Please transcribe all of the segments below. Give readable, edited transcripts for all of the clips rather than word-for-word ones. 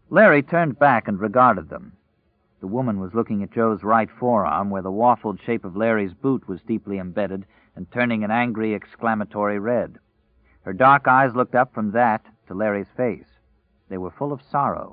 Larry turned back and regarded them. The woman was looking at Joe's right forearm, where the waffled shape of Larry's boot was deeply embedded and turning an angry, exclamatory red. Her dark eyes looked up from that to Larry's face. They were full of sorrow.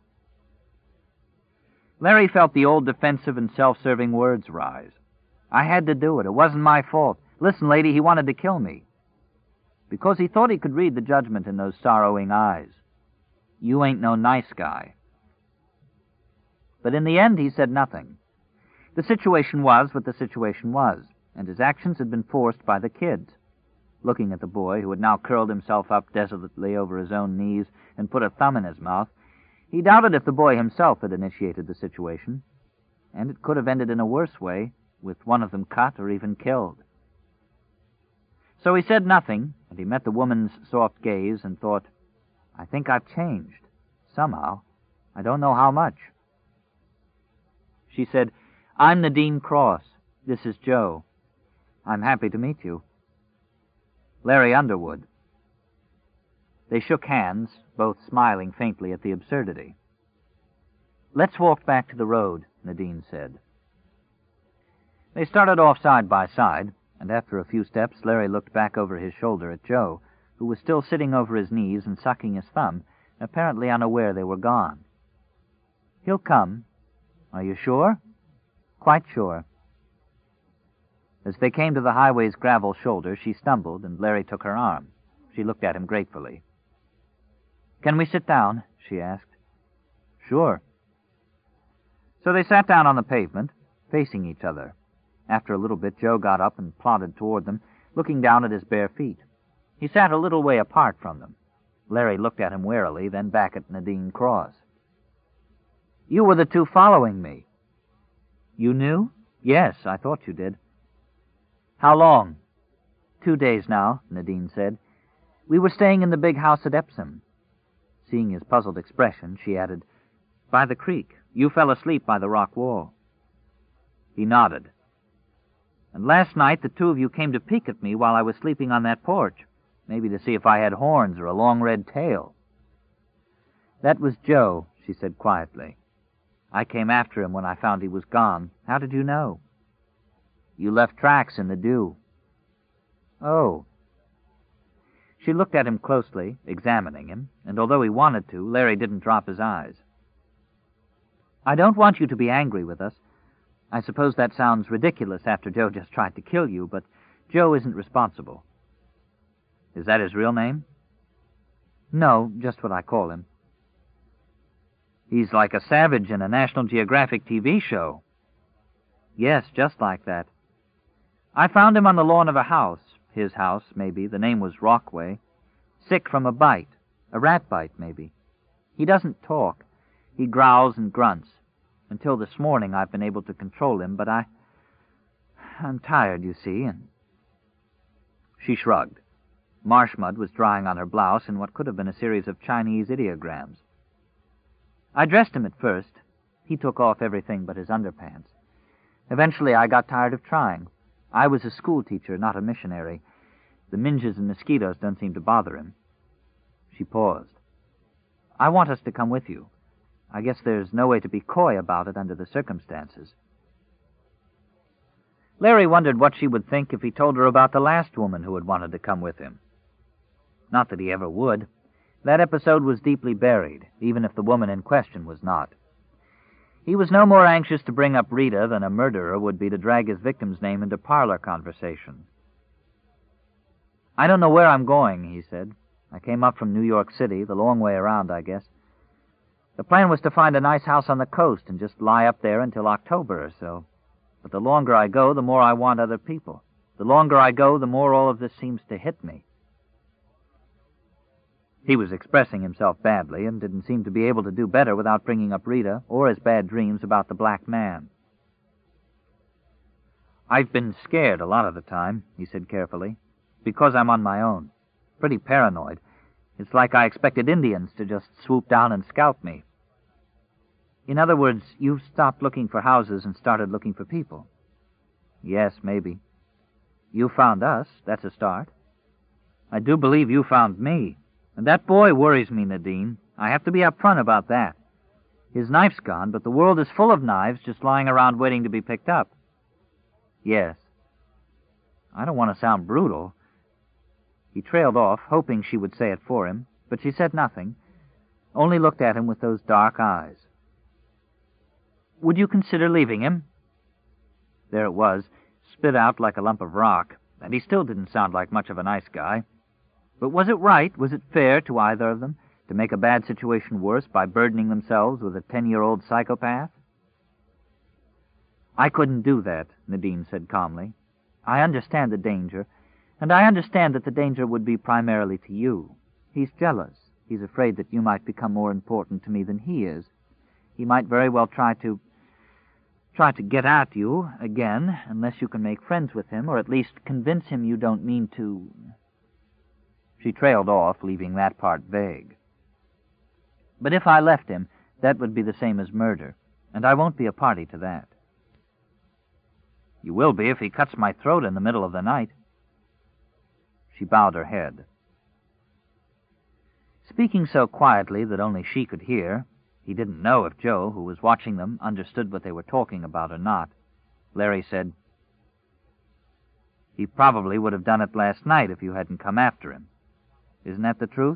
Larry felt the old defensive and self-serving words rise. I had to do it. It wasn't my fault. Listen, lady, he wanted to kill me. Because he thought he could read the judgment in those sorrowing eyes. You ain't no nice guy. But in the end, he said nothing. The situation was what the situation was, and his actions had been forced by the kids. Looking at the boy, who had now curled himself up desolately over his own knees and put a thumb in his mouth, he doubted if the boy himself had initiated the situation, and it could have ended in a worse way, with one of them cut or even killed. So he said nothing, and he met the woman's soft gaze and thought, I think I've changed. Somehow. I don't know how much. She said, I'm Nadine Cross. This is Joe. I'm happy to meet you. Larry Underwood. They shook hands, both smiling faintly at the absurdity. Let's walk back to the road, Nadine said. They started off side by side, and after a few steps, Larry looked back over his shoulder at Joe, who was still sitting over his knees and sucking his thumb, apparently unaware they were gone. He'll come. Are you sure? Quite sure. As they came to the highway's gravel shoulder, she stumbled, and Larry took her arm. She looked at him gratefully. Can we sit down? She asked. Sure. So they sat down on the pavement, facing each other. After a little bit, Joe got up and plodded toward them, looking down at his bare feet. He sat a little way apart from them. Larry looked at him warily, then back at Nadine Cross. You were the two following me. You knew? Yes, I thought you did. How long? 2 days now, Nadine said. We were staying in the big house at Epsom. Seeing his puzzled expression, she added, By the creek. You fell asleep by the rock wall. He nodded. And last night the two of you came to peek at me while I was sleeping on that porch, maybe to see if I had horns or a long red tail. That was Joe, she said quietly. I came after him when I found he was gone. How did you know? You left tracks in the dew. Oh. She looked at him closely, examining him, and although he wanted to, Larry didn't drop his eyes. I don't want you to be angry with us. I suppose that sounds ridiculous after Joe just tried to kill you, but Joe isn't responsible. Is that his real name? No, just what I call him. He's like a savage in a National Geographic TV show. Yes, just like that. I found him on the lawn of a house, his house, maybe, the name was Rockway, sick from a bite, a rat bite, maybe. He doesn't talk. He growls and grunts. Until this morning I've been able to control him, but I'm tired, you see, and... She shrugged. Marsh mud was drying on her blouse in what could have been a series of Chinese ideograms. I dressed him at first. He took off everything but his underpants. Eventually I got tired of trying. I was a school teacher, not a missionary. The minges and mosquitoes don't seem to bother him. She paused. I want us to come with you. I guess there's no way to be coy about it under the circumstances. Larry wondered what she would think if he told her about the last woman who had wanted to come with him. Not that he ever would. That episode was deeply buried, even if the woman in question was not. He was no more anxious to bring up Rita than a murderer would be to drag his victim's name into parlor conversation. I don't know where I'm going, he said. I came up from New York City, the long way around, I guess. The plan was to find a nice house on the coast and just lie up there until October or so. But the longer I go, the more I want other people. The longer I go, the more all of this seems to hit me. He was expressing himself badly and didn't seem to be able to do better without bringing up Rita or his bad dreams about the black man. I've been scared a lot of the time, he said carefully, because I'm on my own. Pretty paranoid. It's like I expected Indians to just swoop down and scalp me. In other words, you've stopped looking for houses and started looking for people. Yes, maybe. You found us. That's a start. I do believe you found me. And that boy worries me, Nadine. I have to be upfront about that. His knife's gone, but the world is full of knives just lying around waiting to be picked up. Yes. I don't want to sound brutal. He trailed off, hoping she would say it for him, but she said nothing, only looked at him with those dark eyes. Would you consider leaving him? There it was, spit out like a lump of rock, and he still didn't sound like much of a nice guy. But was it right, was it fair to either of them to make a bad situation worse by burdening themselves with a 10-year-old psychopath? I couldn't do that, Nadine said calmly. I understand the danger, and I understand that the danger would be primarily to you. He's jealous. He's afraid that you might become more important to me than he is. He might very well try to get at you again, unless you can make friends with him, or at least convince him you don't mean to... She trailed off, leaving that part vague. But if I left him, that would be the same as murder, and I won't be a party to that. You will be if he cuts my throat in the middle of the night. She bowed her head. Speaking so quietly that only she could hear, he didn't know if Joe, who was watching them, understood what they were talking about or not. Larry said, He probably would have done it last night if you hadn't come after him. Isn't that the truth?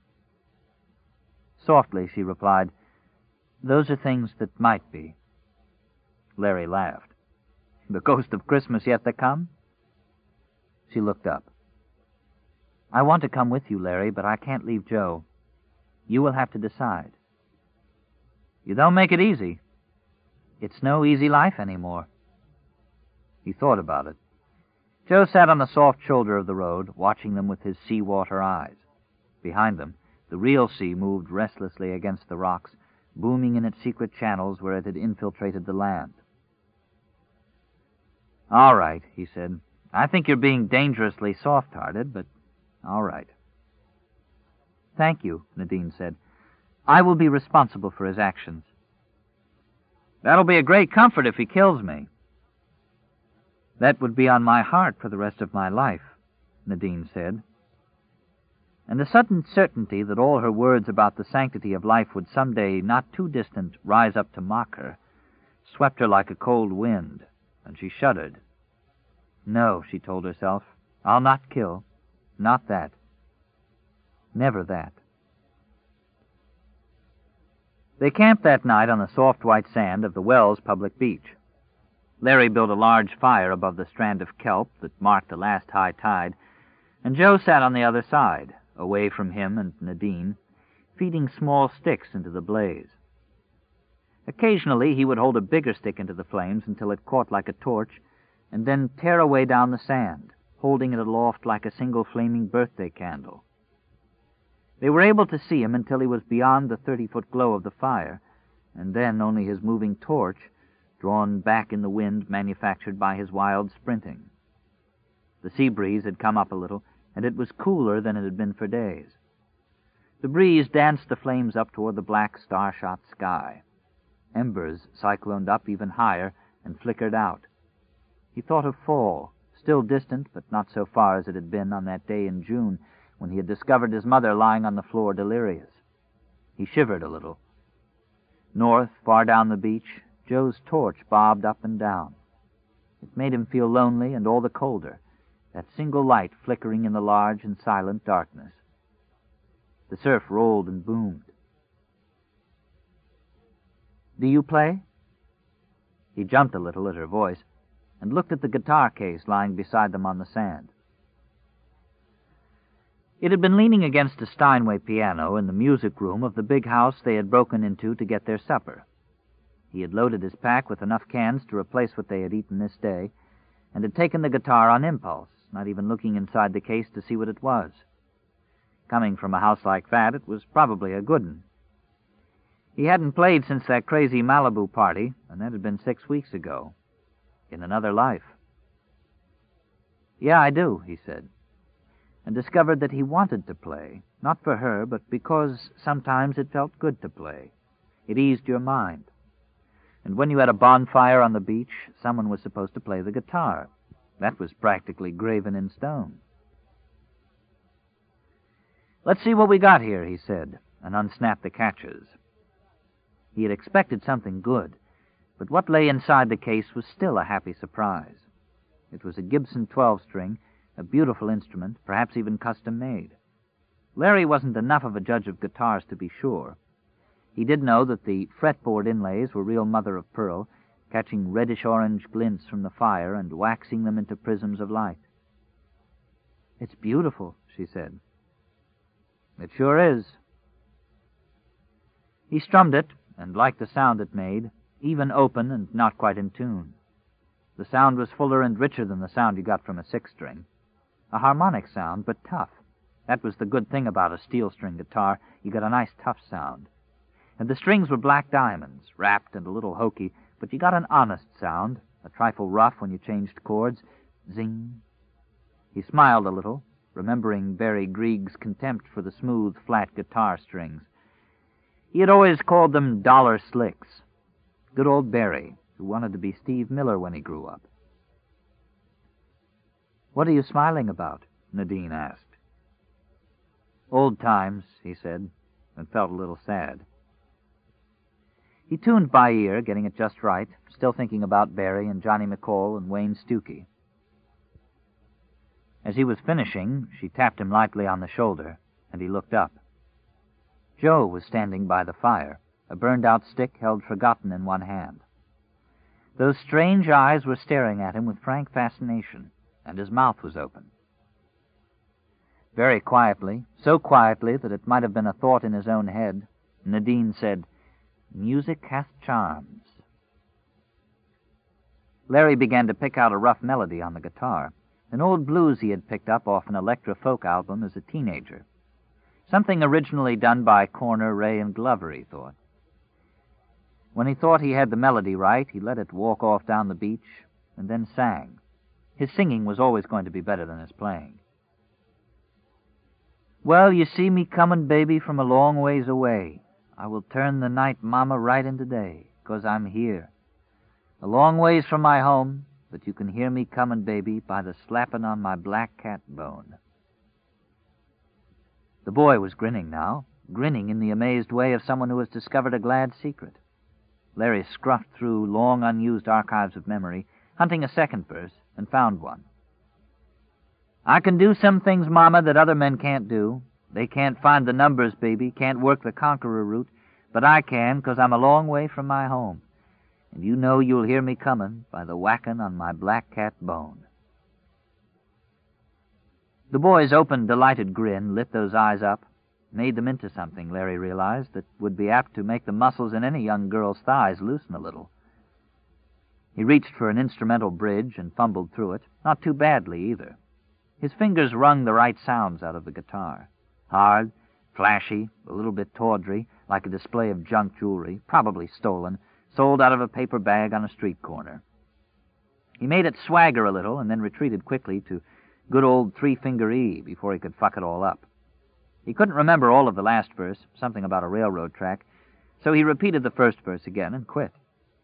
Softly, she replied, Those are things that might be. Larry laughed. The ghost of Christmas yet to come? She looked up. I want to come with you, Larry, but I can't leave Joe. You will have to decide. You don't make it easy. It's no easy life anymore. He thought about it. Joe sat on the soft shoulder of the road, watching them with his sea-water eyes. Behind them, the real sea moved restlessly against the rocks, booming in its secret channels where it had infiltrated the land. All right, he said. I think you're being dangerously soft-hearted, but all right. Thank you, Nadine said. I will be responsible for his actions. That'll be a great comfort if he kills me. That would be on my heart for the rest of my life, Nadine said. And the sudden certainty that all her words about the sanctity of life would someday, not too distant, rise up to mock her, swept her like a cold wind, and she shuddered. No, she told herself, I'll not kill. Not that. Never that. They camped that night on the soft white sand of the Wells public beach. Larry built a large fire above the strand of kelp that marked the last high tide, and Joe sat on the other side, away from him and Nadine, feeding small sticks into the blaze. Occasionally he would hold a bigger stick into the flames until it caught like a torch, and then tear away down the sand, holding it aloft like a single flaming birthday candle. They were able to see him until he was beyond the 30-foot glow of the fire, and then only his moving torch, drawn back in the wind manufactured by his wild sprinting. The sea breeze had come up a little, and it was cooler than it had been for days. The breeze danced the flames up toward the black star-shot sky. Embers cycloned up even higher and flickered out. He thought of fall, still distant, but not so far as it had been on that day in June when he had discovered his mother lying on the floor delirious. He shivered a little. North, far down the beach, Joe's torch bobbed up and down. It made him feel lonely and all the colder, that single light flickering in the large and silent darkness. The surf rolled and boomed. Do you play? He jumped a little at her voice and looked at the guitar case lying beside them on the sand. It had been leaning against a Steinway piano in the music room of the big house they had broken into to get their supper. He had loaded his pack with enough cans to replace what they had eaten this day, and had taken the guitar on impulse, not even looking inside the case to see what it was. Coming from a house like that, it was probably a good one. He hadn't played since that crazy Malibu party, and that had been 6 weeks ago. In another life. Yeah, I do, he said, and discovered that he wanted to play, not for her, but because sometimes it felt good to play. It eased your mind. And when you had a bonfire on the beach, someone was supposed to play the guitar. That was practically graven in stone. Let's see what we got here, he said, and unsnapped the catches. He had expected something good, but what lay inside the case was still a happy surprise. It was a Gibson 12-string, a beautiful instrument, perhaps even custom-made. Larry wasn't enough of a judge of guitars to be sure. He did know that the fretboard inlays were real mother-of-pearl, catching reddish-orange glints from the fire and waxing them into prisms of light. "It's beautiful," she said. "It sure is." He strummed it, and liked the sound it made, even open and not quite in tune. The sound was fuller and richer than the sound you got from a 6-string. A harmonic sound, but tough. That was the good thing about a steel-string guitar. You got a nice tough sound. And the strings were black diamonds, wrapped and a little hokey, but you got an honest sound, a trifle rough when you changed chords. Zing. He smiled a little, remembering Barry Grieg's contempt for the smooth, flat guitar strings. He had always called them dollar slicks. Good old Barry, who wanted to be Steve Miller when he grew up. "What are you smiling about?" Nadine asked. "Old times," he said, and felt a little sad. He tuned by ear, getting it just right, still thinking about Barry and Johnny McCall and Wayne Stuckey. As he was finishing, she tapped him lightly on the shoulder, and he looked up. Joe was standing by the fire, a burned-out stick held forgotten in one hand. Those strange eyes were staring at him with frank fascination, and his mouth was open. Very quietly, so quietly that it might have been a thought in his own head, Nadine said, "Music hath charms." Larry began to pick out a rough melody on the guitar, an old blues he had picked up off an Electra folk album as a teenager. Something originally done by Corner, Ray, and Glover, he thought. When he thought he had the melody right, he let it walk off down the beach, and then sang. His singing was always going to be better than his playing. "Well, you see me comin', baby, from a long ways away. I will turn the night, mama, right into day, 'cause I'm here. A long ways from my home, but you can hear me comin', baby, by the slappin' on my black cat bone." The boy was grinning now, grinning in the amazed way of someone who has discovered a glad secret. Larry scruffed through long unused archives of memory, hunting a second verse, and found one. "I can do some things, Mama, that other men can't do. They can't find the numbers, baby, can't work the conqueror route, but I can, 'cause I'm a long way from my home. And you know you'll hear me comin' by the whackin' on my black cat bone." The boy's open, delighted grin lit those eyes up, made them into something, Larry realized, that would be apt to make the muscles in any young girl's thighs loosen a little. He reached for an instrumental bridge and fumbled through it, not too badly either. His fingers wrung the right sounds out of the guitar. Hard, flashy, a little bit tawdry, like a display of junk jewelry, probably stolen, sold out of a paper bag on a street corner. He made it swagger a little and then retreated quickly to good old three-finger E before he could fuck it all up. He couldn't remember all of the last verse, something about a railroad track, so he repeated the first verse again and quit.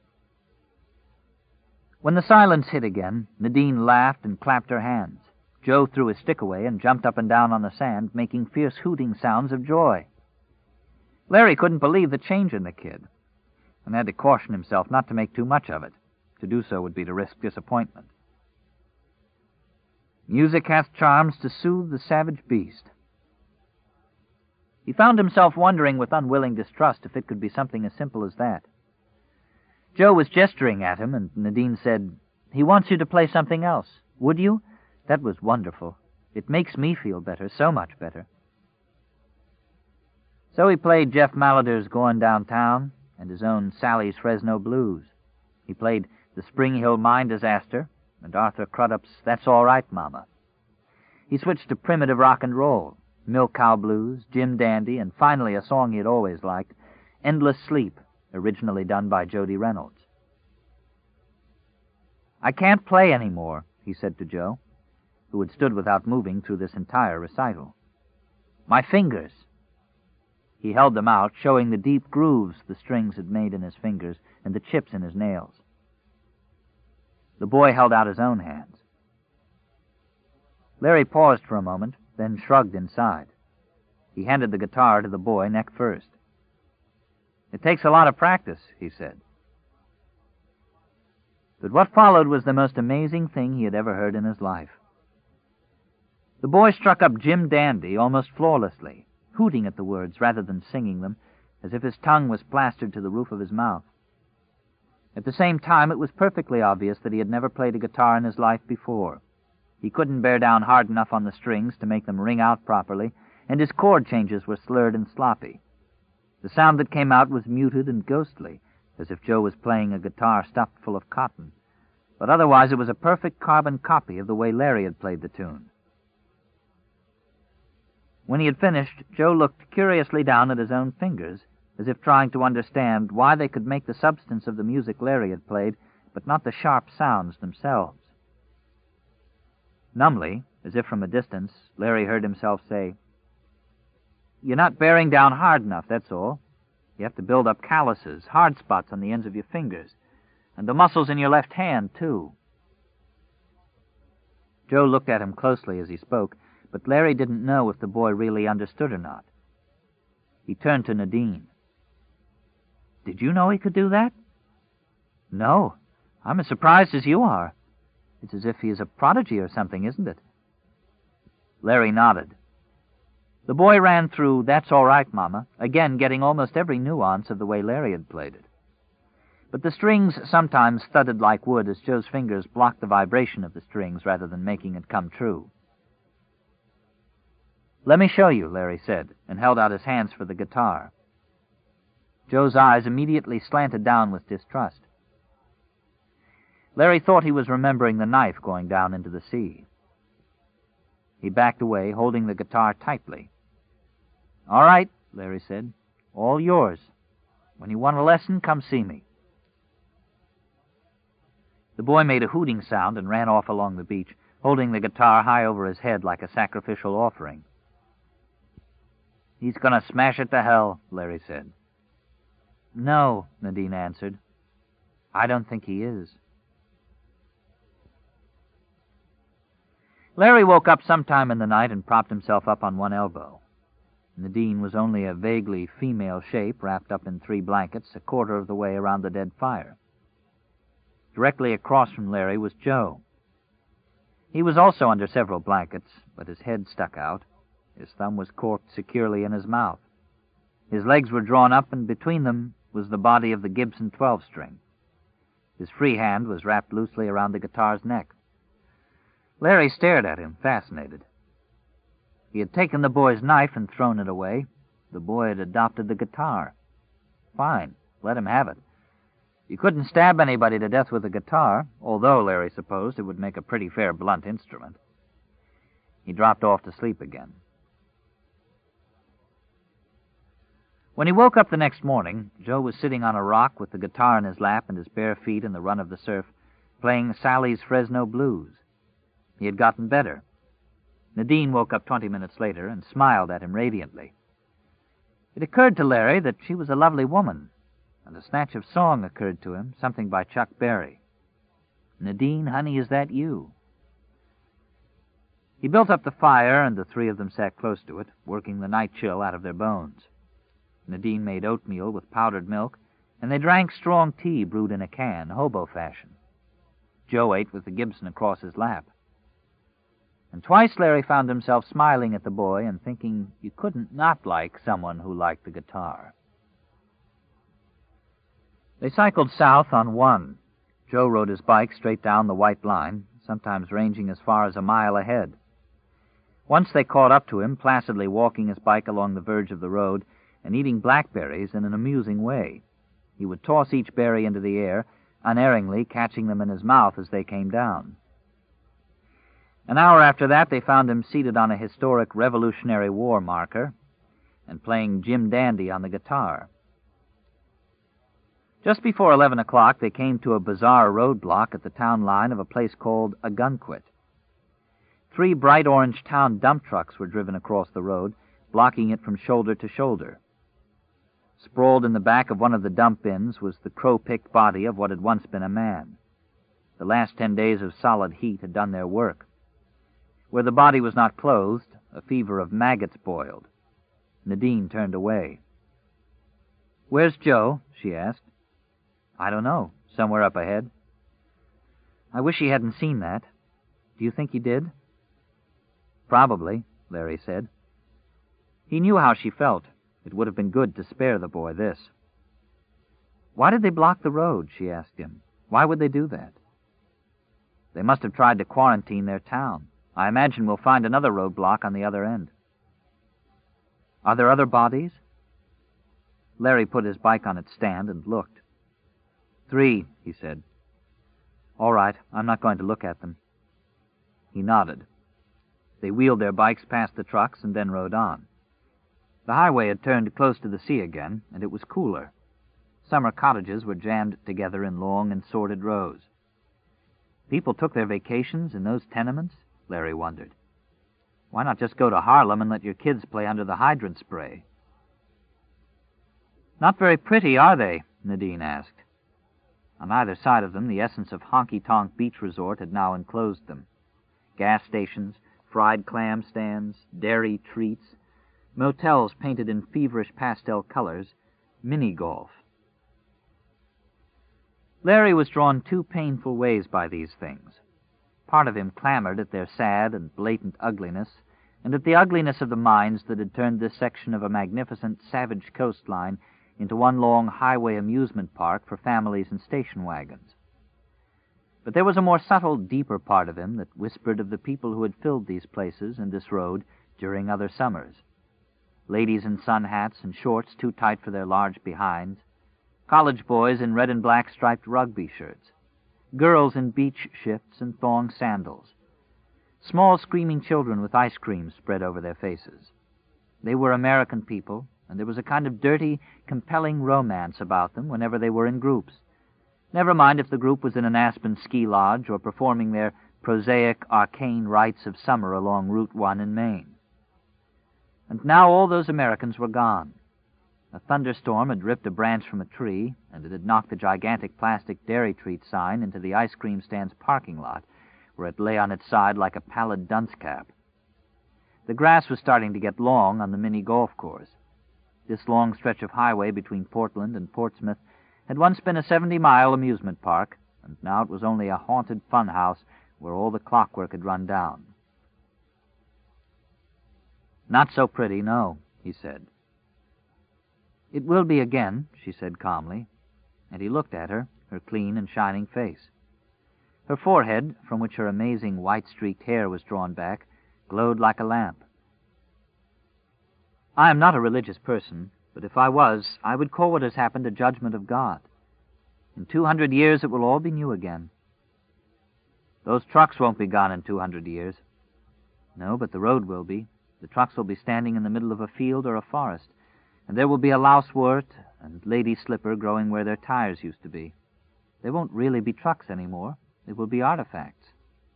When the silence hit again, Nadine laughed and clapped her hands. Joe threw his stick away and jumped up and down on the sand, making fierce hooting sounds of joy. Larry couldn't believe the change in the kid, and had to caution himself not to make too much of it. To do so would be to risk disappointment. "Music hath charms to soothe the savage beast." He found himself wondering with unwilling distrust if it could be something as simple as that. Joe was gesturing at him, and Nadine said, "He wants you to play something else. Would you? That was wonderful. It makes me feel better, so much better." So he played Jeff Malader's Going Downtown and his own Sally's Fresno Blues. He played the Spring Hill Mine Disaster and Arthur Crudup's That's All Right, Mama. He switched to primitive rock and roll, Milk Cow Blues, Jim Dandy, and finally a song he had always liked, Endless Sleep, originally done by Jody Reynolds. "I can't play any more," he said to Joe, who had stood without moving through this entire recital. "My fingers." He held them out, showing the deep grooves the strings had made in his fingers and the chips in his nails. The boy held out his own hands. Larry paused for a moment, then shrugged inside. He handed the guitar to the boy neck first. "It takes a lot of practice," he said. But what followed was the most amazing thing he had ever heard in his life. The boy struck up Jim Dandy almost flawlessly, hooting at the words rather than singing them, as if his tongue was plastered to the roof of his mouth. At the same time, it was perfectly obvious that he had never played a guitar in his life before. He couldn't bear down hard enough on the strings to make them ring out properly, and his chord changes were slurred and sloppy. The sound that came out was muted and ghostly, as if Joe was playing a guitar stuffed full of cotton. But otherwise it was a perfect carbon copy of the way Larry had played the tune. When he had finished, Joe looked curiously down at his own fingers, as if trying to understand why they could make the substance of the music Larry had played, but not the sharp sounds themselves. Numbly, as if from a distance, Larry heard himself say, "You're not bearing down hard enough, that's all. You have to build up calluses, hard spots on the ends of your fingers, and the muscles in your left hand, too." Joe looked at him closely as he spoke, but Larry didn't know if the boy really understood or not. He turned to Nadine. "Did you know he could do that?" "No. I'm as surprised as you are. It's as if he is a prodigy or something, isn't it?" Larry nodded. The boy ran through "That's All Right, Mama," again getting almost every nuance of the way Larry had played it. But the strings sometimes thudded like wood as Joe's fingers blocked the vibration of the strings rather than making it come true. "Let me show you," Larry said, and held out his hands for the guitar. Joe's eyes immediately slanted down with distrust. Larry thought he was remembering the knife going down into the sea. He backed away, holding the guitar tightly. "All right," Larry said. "All yours. When you want a lesson, come see me." The boy made a hooting sound and ran off along the beach, holding the guitar high over his head like a sacrificial offering. "He's going to smash it to hell," Larry said. "No," Nadine answered. "I don't think he is." Larry woke up sometime in the night and propped himself up on one elbow. Nadine was only a vaguely female shape wrapped up in 3 blankets a quarter of the way around the dead fire. Directly across from Larry was Joe. He was also under several blankets, but his head stuck out. His thumb was corked securely in his mouth. His legs were drawn up, and between them was the body of the Gibson 12-string. His free hand was wrapped loosely around the guitar's neck. Larry stared at him, fascinated. He had taken the boy's knife and thrown it away. The boy had adopted the guitar. Fine, let him have it. You couldn't stab anybody to death with a guitar, although, Larry supposed, it would make a pretty fair blunt instrument. He dropped off to sleep again. When he woke up the next morning, Joe was sitting on a rock with the guitar in his lap and his bare feet in the run of the surf, playing Sally's Fresno Blues. He had gotten better. Nadine woke up 20 minutes later and smiled at him radiantly. It occurred to Larry that she was a lovely woman, and a snatch of song occurred to him, something by Chuck Berry. "Nadine, honey, is that you?" He built up the fire, and the 3 of them sat close to it, working the night chill out of their bones. Nadine made oatmeal with powdered milk, and they drank strong tea brewed in a can, hobo fashion. Joe ate with the Gibson across his lap. And twice Larry found himself smiling at the boy and thinking you couldn't not like someone who liked the guitar. They cycled south on 1. Joe rode his bike straight down the white line, sometimes ranging as far as a mile ahead. Once they caught up to him, placidly walking his bike along the verge of the road and eating blackberries in an amusing way. He would toss each berry into the air, unerringly catching them in his mouth as they came down. An hour after that, they found him seated on a historic Revolutionary War marker and playing Jim Dandy on the guitar. Just before 11 o'clock, they came to a bizarre roadblock at the town line of a place called Ogunquit. 3 bright orange town dump trucks were driven across the road, blocking it from shoulder to shoulder. Sprawled in the back of one of the dump bins was the crow-picked body of what had once been a man. The last 10 days of solid heat had done their work. Where the body was not clothed, a fever of maggots boiled. Nadine turned away. "Where's Joe?" she asked. "I don't know. Somewhere up ahead." "I wish he hadn't seen that. Do you think he did?" "Probably," Larry said. He knew how she felt. It would have been good to spare the boy this. "Why did they block the road?" she asked him. "Why would they do that?" "They must have tried to quarantine their town. I imagine we'll find another roadblock on the other end." "Are there other bodies?" Larry put his bike on its stand and looked. "3, he said. "All right, I'm not going to look at them." He nodded. They wheeled their bikes past the trucks and then rode on. The highway had turned close to the sea again, and it was cooler. Summer cottages were jammed together in long and sordid rows. People took their vacations in those tenements, Larry wondered. Why not just go to Harlem and let your kids play under the hydrant spray? "Not very pretty, are they?" Nadine asked. On either side of them, the essence of honky-tonk beach resort had now enclosed them. Gas stations, fried clam stands, dairy treats, motels painted in feverish pastel colors, mini-golf. Larry was drawn two painful ways by these things. Part of him clamored at their sad and blatant ugliness, and at the ugliness of the minds that had turned this section of a magnificent, savage coastline into one long highway amusement park for families and station wagons. But there was a more subtle, deeper part of him that whispered of the people who had filled these places and this road during other summers. Ladies in sun hats and shorts too tight for their large behinds, college boys in red and black striped rugby shirts, girls in beach shifts and thong sandals, small screaming children with ice cream spread over their faces. They were American people, and there was a kind of dirty, compelling romance about them whenever they were in groups. Never mind if the group was in an Aspen ski lodge or performing their prosaic, arcane rites of summer along Route 1 in Maine. And now all those Americans were gone. A thunderstorm had ripped a branch from a tree, and it had knocked the gigantic plastic dairy treat sign into the ice cream stand's parking lot, where it lay on its side like a pallid dunce cap. The grass was starting to get long on the mini golf course. This long stretch of highway between Portland and Portsmouth had once been a 70-mile amusement park, and now it was only a haunted fun house where all the clockwork had run down. "Not so pretty, no," he said. "It will be again," she said calmly, and he looked at her clean and shining face. Her forehead, from which her amazing white-streaked hair was drawn back, glowed like a lamp. "I am not a religious person, but if I was, I would call what has happened a judgment of God. In 200 years it will all be new again." "Those trucks won't be gone in 200 years. "No, but the road will be. The trucks will be standing in the middle of a field or a forest, and there will be a lousewort and lady slipper growing where their tires used to be. They won't really be trucks anymore. They will be artifacts."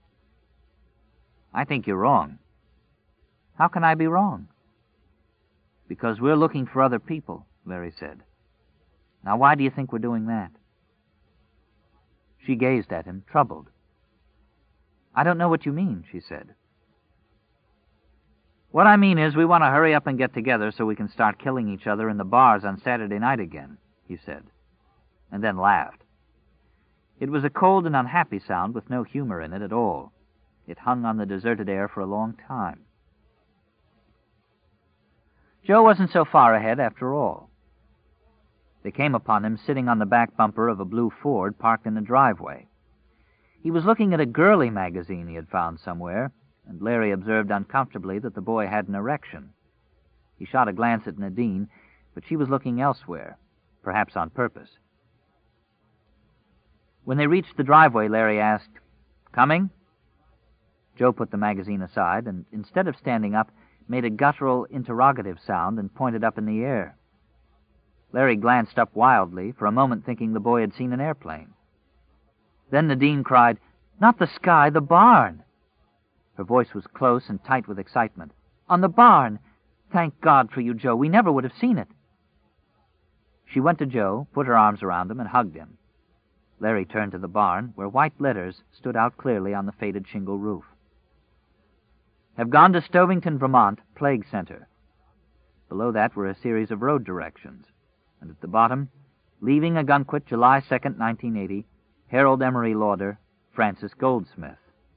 "I think you're wrong." "How can I be wrong?" "Because we're looking for other people," Larry said. "Now, why do you think we're doing that?" She gazed at him, troubled. "I don't know what you mean," she said. "What I mean is we want to hurry up and get together so we can start killing each other in the bars on Saturday night again," he said, and then laughed. It was a cold and unhappy sound with no humor in it at all. It hung on the deserted air for a long time. Joe wasn't so far ahead after all. They came upon him sitting on the back bumper of a blue Ford parked in the driveway. He was looking at a girly magazine he had found somewhere, and Larry observed uncomfortably that the boy had an erection. He shot a glance at Nadine, but she was looking elsewhere, perhaps on purpose. When they reached the driveway, Larry asked, "Coming?" Joe put the magazine aside, and instead of standing up, made a guttural interrogative sound and pointed up in the air. Larry glanced up wildly, for a moment thinking the boy had seen an airplane. Then Nadine cried, "Not the sky, the barn!" Her voice was close and tight with excitement. "On the barn! Thank God for you, Joe. We never would have seen it." She went to Joe, put her arms around him, and hugged him. Larry turned to the barn, where white letters stood out clearly on the faded shingle roof. "Have gone to Stovington, Vermont, Plague Center." Below that were a series of road directions. and at the bottom, leaving Ogunquit, July 2nd, 1980, Harold Emery Lauder, Francis Goldsmith.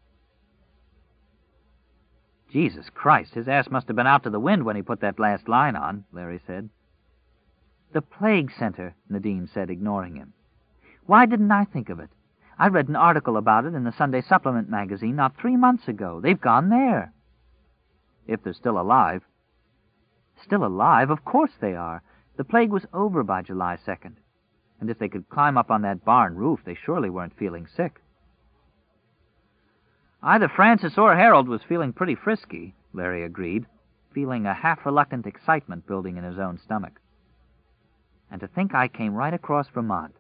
Jesus Christ, his ass must have been out to the wind when he put that last line on, Larry said. The Plague Center, Nadine said, ignoring him. Why didn't I think of it? I read an article about it in the Sunday Supplement magazine not 3 months ago. They've gone there. If they're still alive. Still alive? Of course they are. The plague was over by July 2nd. And if they could climb up on that barn roof, they surely weren't feeling sick. Either Francis or Harold was feeling pretty frisky, Larry agreed, feeling a half-reluctant excitement building in his own stomach. And to think I came right across Vermont.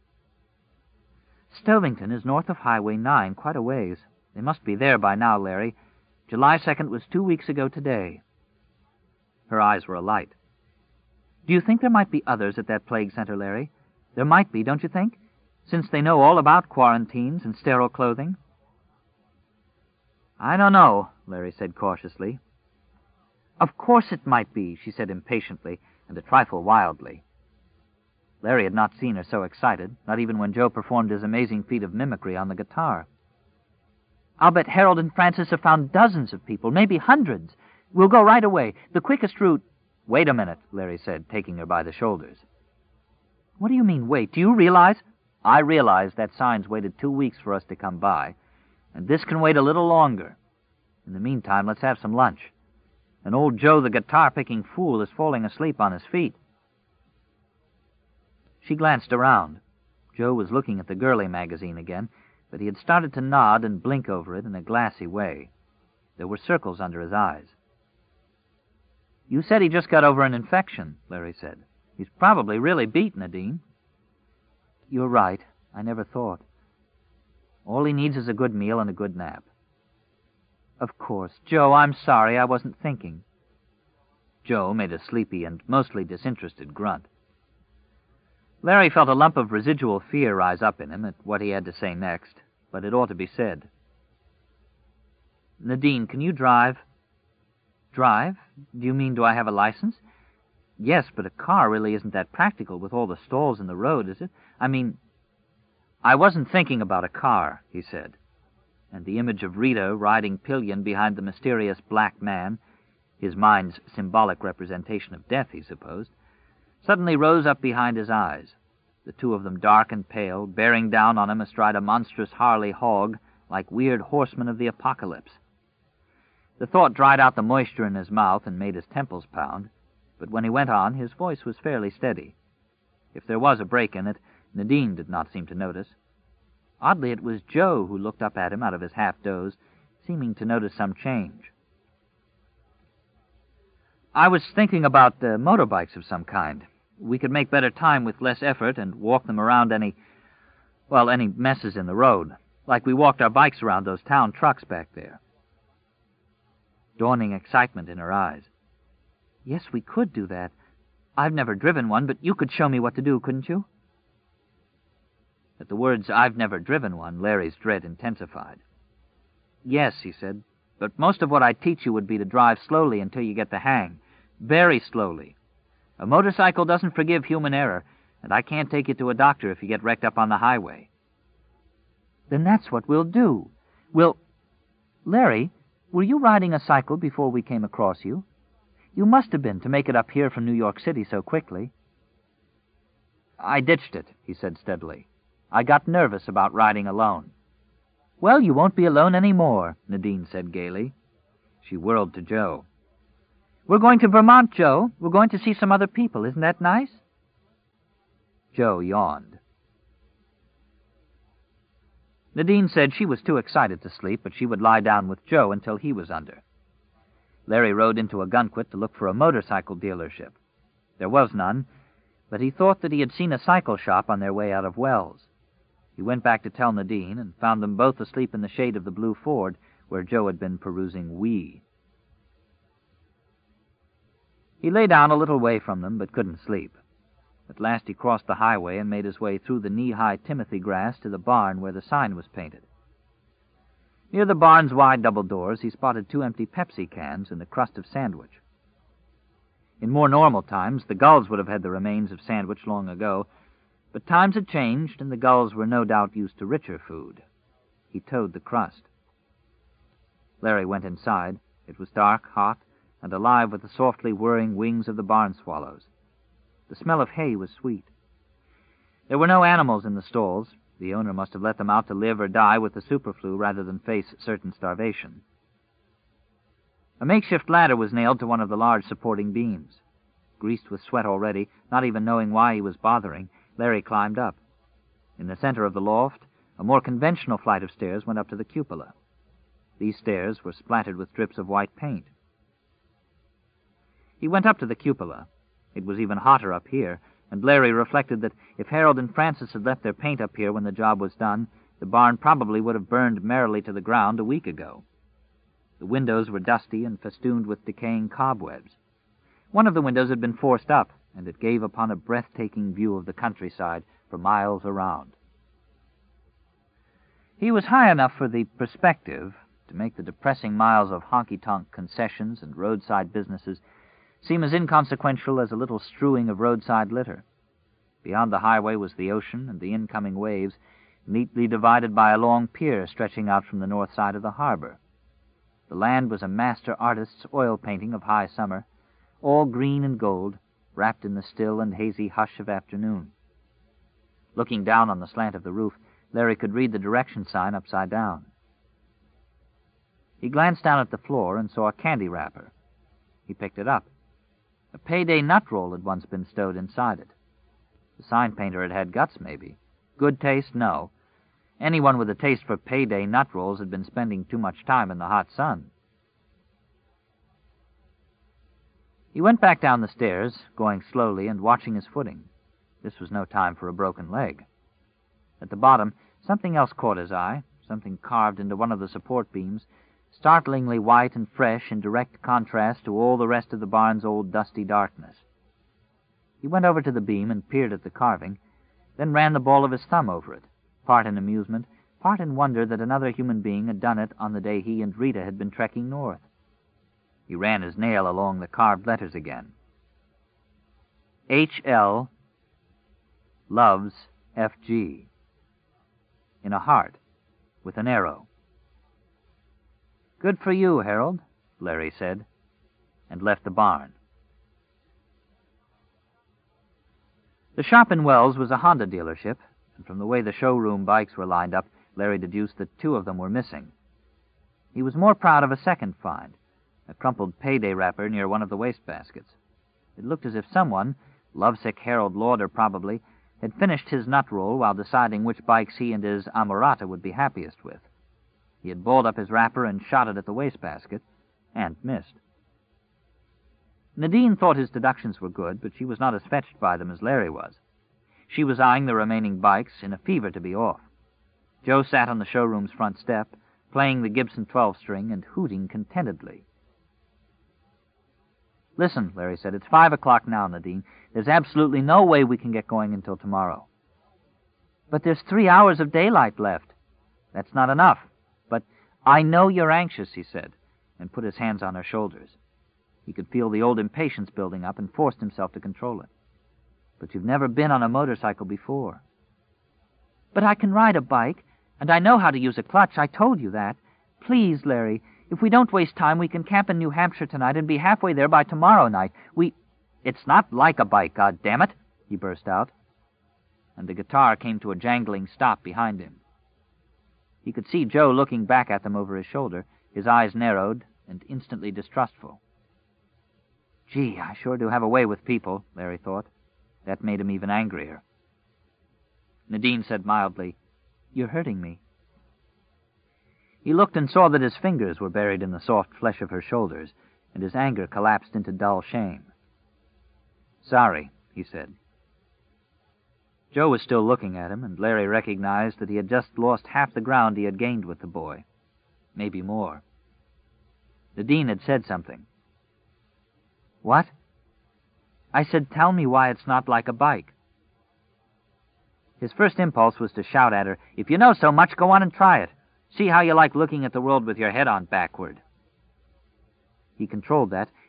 Stovington is north of Highway 9, quite a ways. They must be there by now, Larry. July 2nd was 2 weeks ago today. Her eyes were alight. Do you think there might be others at that plague center, Larry? There might be, don't you think? Since they know all about quarantines and sterile clothing. I don't know, Larry said cautiously. Of course it might be, she said impatiently and a trifle wildly. Larry had not seen her so excited, not even when Joe performed his amazing feat of mimicry on the guitar. I'll bet Harold and Francis have found dozens of people, maybe hundreds. We'll go right away. The quickest route... Wait a minute, Larry said, taking her by the shoulders. What do you mean, wait? Do you realize? I realize that sign's waited 2 weeks for us to come by, and this can wait a little longer. In the meantime, let's have some lunch. And old Joe, the guitar-picking fool, is falling asleep on his feet. She glanced around. Joe was looking at the girly magazine again, but he had started to nod and blink over it in a glassy way. There were circles under his eyes. You said he just got over an infection, Larry said. He's probably really beat, Nadine. You're right. I never thought. All he needs is a good meal and a good nap. Of course. Joe, I'm sorry. I wasn't thinking. Joe made a sleepy and mostly disinterested grunt. Larry felt a lump of residual fear rise up in him at what he had to say next, but it ought to be said. Nadine, can you drive? Drive? Do you mean, do I have a license? Yes, but a car really isn't that practical with all the stalls in the road, is it? I mean, I wasn't thinking about a car, he said, and the image of Rita riding pillion behind the mysterious black man, his mind's symbolic representation of death, he supposed, suddenly rose up behind his eyes, the two of them dark and pale, bearing down on him astride a monstrous Harley hog like weird horsemen of the apocalypse. The thought dried out the moisture in his mouth and made his temples pound, but when he went on, his voice was fairly steady. If there was a break in it, Nadine did not seem to notice. Oddly, it was Joe who looked up at him out of his half-doze, seeming to notice some change. I was thinking about motorbikes of some kind. We could make better time with less effort and walk them around any messes in the road, like we walked our bikes around those town trucks back there. Dawning excitement in her eyes. Yes, we could do that. I've never driven one, but you could show me what to do, couldn't you? At the words, I've never driven one, Larry's dread intensified. Yes, he said, but most of what I'd teach you would be to drive slowly until you get the hang. Very slowly. A motorcycle doesn't forgive human error, and I can't take you to a doctor if you get wrecked up on the highway. Then that's what we'll do. Larry, were you riding a cycle before we came across you? You must have been to make it up here from New York City so quickly. I ditched it, he said steadily. I got nervous about riding alone. Well, you won't be alone any more, Nadine said gaily. She whirled to Joe. We're going to Vermont, Joe. We're going to see some other people. Isn't that nice? Joe yawned. Nadine said she was too excited to sleep, but she would lie down with Joe until he was under. Larry rode into Ogunquit to look for a motorcycle dealership. There was none, but he thought that he had seen a cycle shop on their way out of Wells. He went back to tell Nadine and found them both asleep in the shade of the blue Ford where Joe had been perusing Wee. He lay down a little way from them, but couldn't sleep. At last he crossed the highway and made his way through the knee-high timothy grass to the barn where the sign was painted. Near the barn's wide double doors, he spotted 2 empty Pepsi cans and a crust of sandwich. In more normal times, the gulls would have had the remains of sandwich long ago, but times had changed, and the gulls were no doubt used to richer food. He towed the crust. Larry went inside. It was dark, hot, and alive with the softly whirring wings of the barn swallows. The smell of hay was sweet. There were no animals in the stalls. The owner must have let them out to live or die with the superflu rather than face certain starvation. A makeshift ladder was nailed to one of the large supporting beams. Greased with sweat already, not even knowing why he was bothering, Larry climbed up. In the center of the loft, a more conventional flight of stairs went up to the cupola. These stairs were splattered with drips of white paint. He went up to the cupola. It was even hotter up here, and Larry reflected that if Harold and Francis had left their paint up here when the job was done, the barn probably would have burned merrily to the ground a week ago. The windows were dusty and festooned with decaying cobwebs. One of the windows had been forced up, and it gave upon a breathtaking view of the countryside for miles around. He was high enough for the perspective to make the depressing miles of honky-tonk concessions and roadside businesses seem as inconsequential as a little strewing of roadside litter. Beyond the highway was the ocean and the incoming waves, neatly divided by a long pier stretching out from the north side of the harbor. The land was a master artist's oil painting of high summer, all green and gold, wrapped in the still and hazy hush of afternoon. Looking down on the slant of the roof, Larry could read the direction sign upside down. He glanced down at the floor and saw a candy wrapper. He picked it up. A payday nut roll had once been stowed inside it. The sign painter had had guts, maybe. Good taste, no. Anyone with a taste for payday nut rolls had been spending too much time in the hot sun. He went back down the stairs, going slowly and watching his footing. This was no time for a broken leg. At the bottom, something else caught his eye, something carved into one of the support beams, startlingly white and fresh in direct contrast to all the rest of the barn's old dusty darkness. He went over to the beam and peered at the carving, then ran the ball of his thumb over it, part in amusement, part in wonder that another human being had done it on the day he and Rita had been trekking north. He ran his nail along the carved letters again. H.L. loves F.G. in a heart with an arrow. "Good for you, Harold," Larry said, and left the barn. The shop in Wells was a Honda dealership, and from the way the showroom bikes were lined up, Larry deduced that 2 of them were missing. He was more proud of a second find, a crumpled payday wrapper near one of the wastebaskets. It looked as if someone, lovesick Harold Lauder probably, had finished his nut roll while deciding which bikes he and his amorata would be happiest with. He had balled up his wrapper and shot it at the wastebasket, and missed. Nadine thought his deductions were good, but she was not as fetched by them as Larry was. She was eyeing the remaining bikes in a fever to be off. Joe sat on the showroom's front step, playing the Gibson 12-string and hooting contentedly. "Listen," Larry said, "it's 5 o'clock now, Nadine. There's absolutely no way we can get going until tomorrow." "But there's 3 hours of daylight left." "That's not enough." "But I know you're anxious," he said, and put his hands on her shoulders. He could feel the old impatience building up and forced himself to control it. "But you've never been on a motorcycle before." "But I can ride a bike, and I know how to use a clutch. I told you that. Please, Larry, if we don't waste time, we can camp in New Hampshire tonight and be halfway there by tomorrow night. It's not like a bike, goddammit," he burst out. And the guitar came to a jangling stop behind him. He could see Joe looking back at them over his shoulder, his eyes narrowed and instantly distrustful. "Gee, I sure do have a way with people," Larry thought. That made him even angrier. Nadine said mildly, "You're hurting me." He looked and saw that his fingers were buried in the soft flesh of her shoulders, and his anger collapsed into dull shame. "Sorry," he said. Joe was still looking at him, and Larry recognized that he had just lost half the ground he had gained with the boy. Maybe more. Nadine had said something. "What?" "I said, tell me why it's not like a bike." His first impulse was to shout at her, "If you know so much, go on and try it. See how you like looking at the world with your head on backward." He controlled that,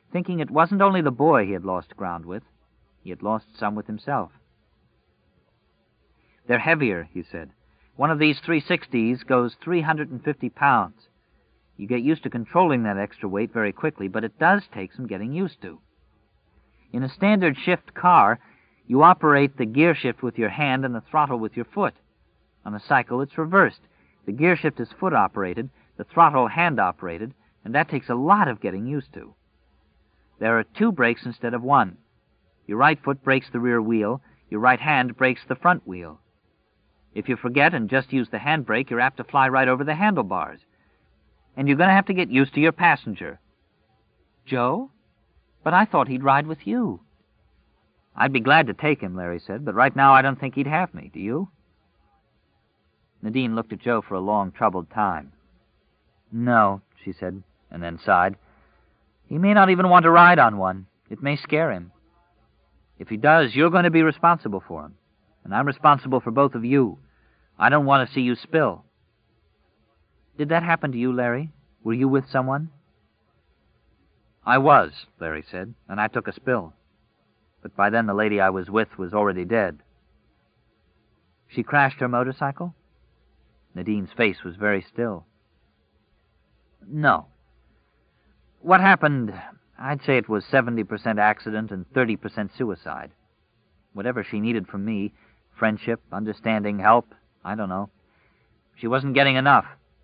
thinking it wasn't only the boy he had lost ground with. He had lost some with himself. "They're heavier," he said. "One of these 360s goes 350 pounds. You get used to controlling that extra weight very quickly, but it does take some getting used to. In a standard shift car, you operate the gear shift with your hand and the throttle with your foot. On a cycle, it's reversed. The gear shift is foot-operated, the throttle hand-operated, and that takes a lot of getting used to. There are 2 brakes instead of 1. Your right foot brakes the rear wheel, your right hand brakes the front wheel. If you forget and just use the handbrake, you're apt to fly right over the handlebars. And you're going to have to get used to your passenger." "Joe? But I thought he'd ride with you." "I'd be glad to take him," Larry said, "but right now I don't think he'd have me. Do you?" Nadine looked at Joe for a long, troubled time. "No," she said, and then sighed. "He may not even want to ride on one. It may scare him. If he does, you're going to be responsible for him. And I'm responsible for both of you. I don't want to see you spill." "Did that happen to you, Larry? Were you with someone?" "I was," Larry said, "and I took a spill. But by then the lady I was with was already dead." "She crashed her motorcycle?" Nadine's face was very still. "No. What happened, I'd say it was 70% accident and 30% suicide. Whatever she needed from me, friendship, understanding, help, I don't know. She wasn't getting enough."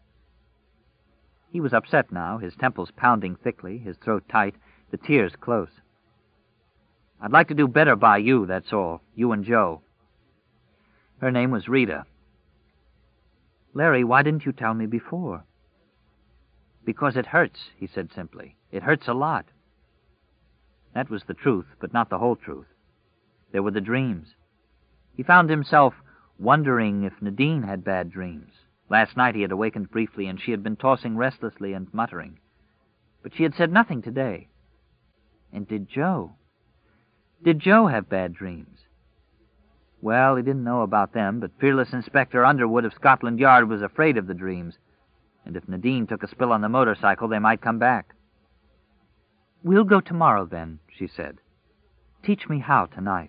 He was upset now, his temples pounding thickly, his throat tight, the tears close. "I'd like to do better by you, that's all, you and Joe." Her name was Rita. "Larry, why didn't you tell me before?" "Because it hurts," he said simply. "It hurts a lot." That was the truth, but not the whole truth. There were the dreams. He found himself wondering if Nadine had bad dreams. Last night he had awakened briefly, and she had been tossing restlessly and muttering. But she had said nothing today. And did Joe? Did Joe have bad dreams? Well, he didn't know about them, but fearless Inspector Underwood of Scotland Yard was afraid of the dreams, and if Nadine took a spill on the motorcycle, they might come back. "We'll go tomorrow, then," she said. "Teach me how tonight."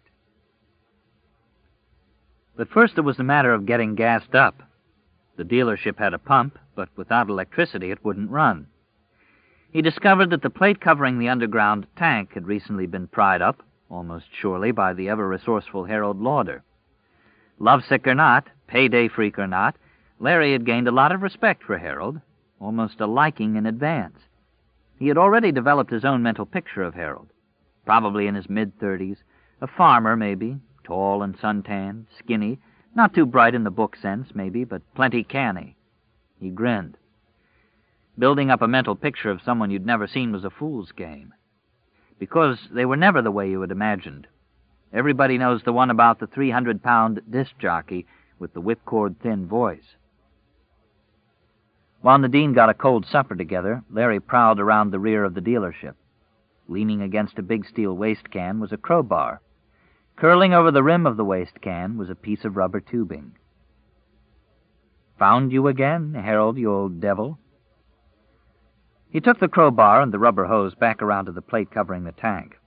But first it was a matter of getting gassed up. The dealership had a pump, but without electricity it wouldn't run. He discovered that the plate covering the underground tank had recently been pried up, almost surely by the ever-resourceful Harold Lauder. Lovesick or not, payday freak or not, Larry had gained a lot of respect for Harold, almost a liking in advance. He had already developed his own mental picture of Harold, probably in his mid-30s, a farmer, maybe, tall and suntanned, skinny, not too bright in the book sense, maybe, but plenty canny. He grinned. Building up a mental picture of someone you'd never seen was a fool's game, because they were never the way you had imagined. Everybody knows the one about the 300-pound disc jockey with the whipcord-thin voice. While Nadine got a cold supper together, Larry prowled around the rear of the dealership. Leaning against a big steel waste can was a crowbar. Curling over the rim of the waste can was a piece of rubber tubing. "Found you again, Harold, you old devil." He took the crowbar and the rubber hose back around to the plate covering the tank.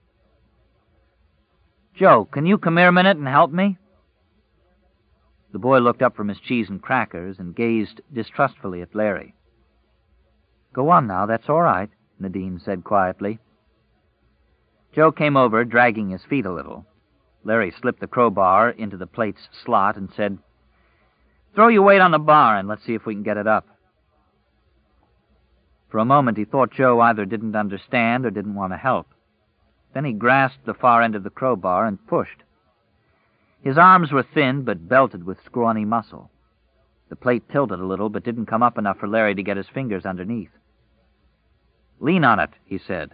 "Joe, can you come here a minute and help me?" The boy looked up from his cheese and crackers and gazed distrustfully at Larry. "Go on now, that's all right," Nadine said quietly. Joe came over, dragging his feet a little. Larry slipped the crowbar into the plate's slot and said, "Throw your weight on the bar and let's see if we can get it up." For a moment he thought Joe either didn't understand or didn't want to help. Then he grasped the far end of the crowbar and pushed. His arms were thin but belted with scrawny muscle. The plate tilted a little but didn't come up enough for Larry to get his fingers underneath. "Lean on it," he said.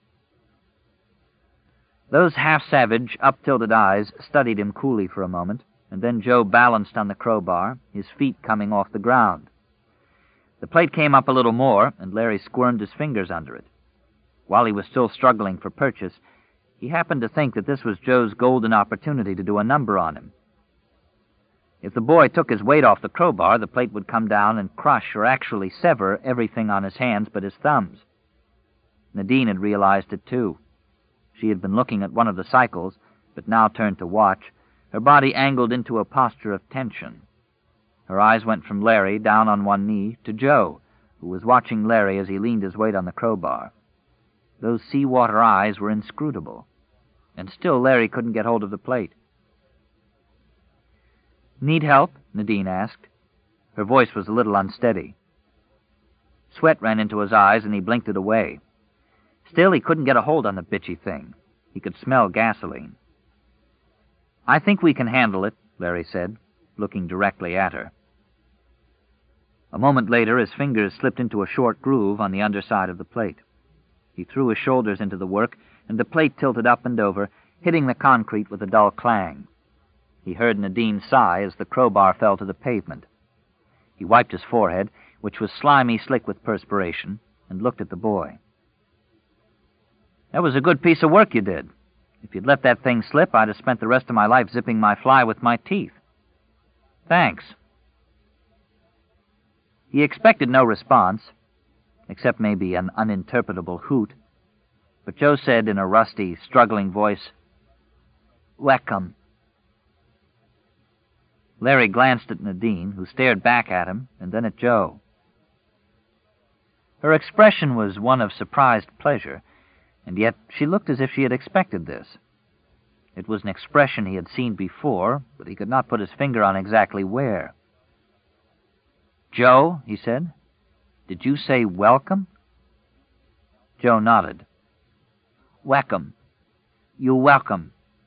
Those half-savage, up-tilted eyes studied him coolly for a moment, and then Joe balanced on the crowbar, his feet coming off the ground. The plate came up a little more, and Larry squirmed his fingers under it. While he was still struggling for purchase, he happened to think that this was Joe's golden opportunity to do a number on him. If the boy took his weight off the crowbar, the plate would come down and crush or actually sever everything on his hands but his thumbs. Nadine had realized it too. She had been looking at one of the cycles, but now turned to watch, her body angled into a posture of tension. Her eyes went from Larry, down on one knee, to Joe, who was watching Larry as he leaned his weight on the crowbar. Those seawater eyes were inscrutable, and still Larry couldn't get hold of the plate. "Need help?" Nadine asked. Her voice was a little unsteady. Sweat ran into his eyes, and he blinked it away. Still, he couldn't get a hold on the bitchy thing. He could smell gasoline. "I think we can handle it," Larry said, looking directly at her. A moment later, his fingers slipped into a short groove on the underside of the plate. He threw his shoulders into the work, and the plate tilted up and over, hitting the concrete with a dull clang. He heard Nadine sigh as the crowbar fell to the pavement. He wiped his forehead, which was slimy slick with perspiration, and looked at the boy. "That was a good piece of work you did. If you'd let that thing slip, I'd have spent the rest of my life zipping my fly with my teeth. Thanks." He expected no response, except maybe an uninterpretable hoot, but Joe said in a rusty, struggling voice, "Welcome." Larry glanced at Nadine, who stared back at him, and then at Joe. Her expression was one of surprised pleasure, and yet she looked as if she had expected this. It was an expression he had seen before, but he could not put his finger on exactly where. "Joe," he said, "did you say welcome?" Joe nodded. "Welcome. You welcome."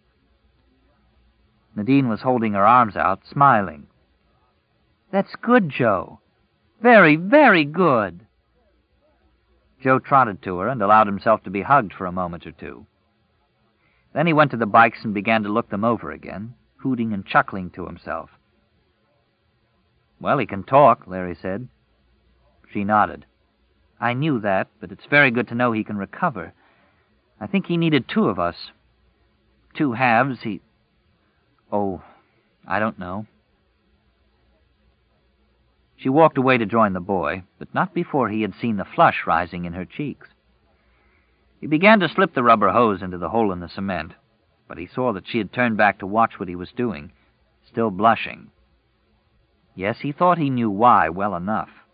Nadine was holding her arms out, smiling. "That's good, Joe. Very, very good." Joe trotted to her and allowed himself to be hugged for a moment or two. Then he went to the bikes and began to look them over again, hooting and chuckling to himself. "Well, he can talk," Larry said. She nodded. "I knew that, but it's very good to know he can recover. I think he needed two of us. Two halves, Oh, I don't know." She walked away to join the boy, but not before he had seen the flush rising in her cheeks. He began to slip the rubber hose into the hole in the cement, but he saw that she had turned back to watch what he was doing, still blushing. Yes, he thought he knew why well enough.